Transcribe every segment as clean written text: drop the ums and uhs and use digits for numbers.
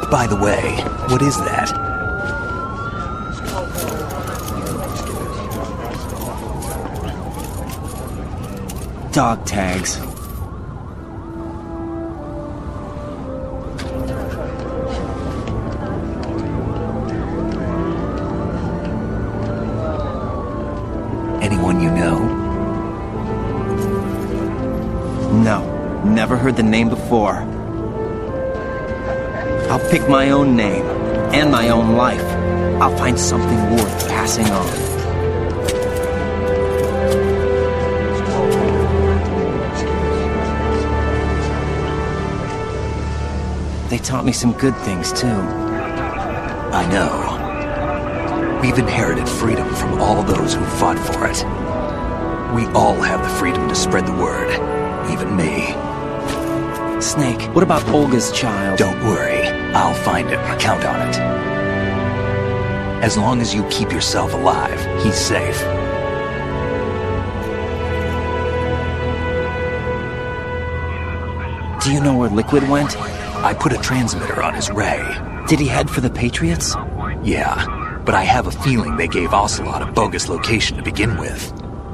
By the way, what is that? Dog tags. Anyone you know? No, never heard the name before. I'll pick my own name, and my own life. I'll find something worth passing on. They taught me some good things, too. I know. We've inherited freedom from all those who fought for it. We all have the freedom to spread the word, even me. Snake, what about Olga's child? Don't worry, I'll find him. Count on it. As long as you keep yourself alive, he's safe. Do you know where Liquid went? I put a transmitter on his ray. Did he head for the Patriots? Yeah, but I have a feeling they gave Ocelot a bogus location to begin with.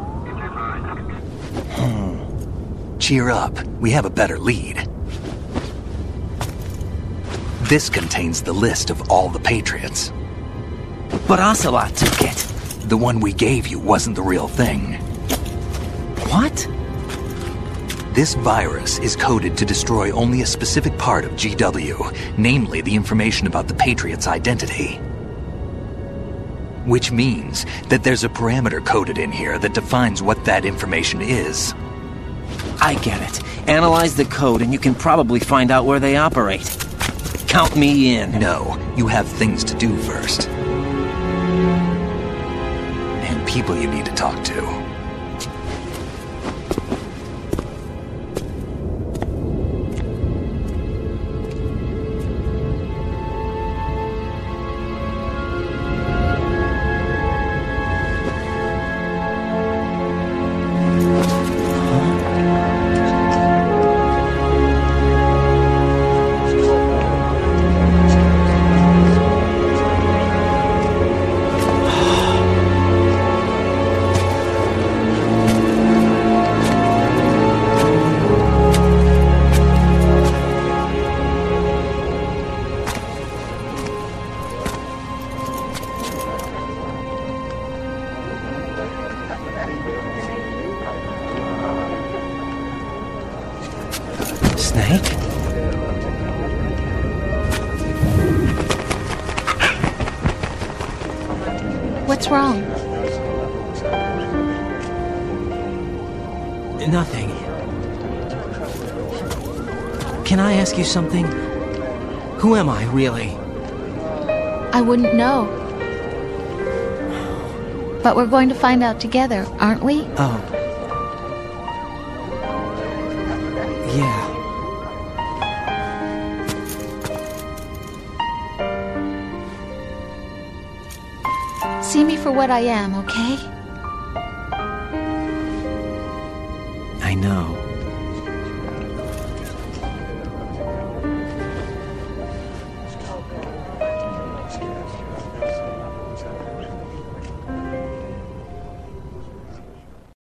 Cheer up, we have a better lead. This contains the list of all the Patriots. But Ocelot took it. The one we gave you wasn't the real thing. What? This virus is coded to destroy only a specific part of GW, namely the information about the Patriots' identity. Which means that there's a parameter coded in here that defines what that information is. I get it. Analyze the code and you can probably find out where they operate. Count me in. No, you have things to do first. And people you need to talk to. Snake? What's wrong? Nothing. Can I ask you something? Who am I, really? I wouldn't know. But we're going to find out together, aren't we? Oh. Yeah. See me for what I am, okay? I know.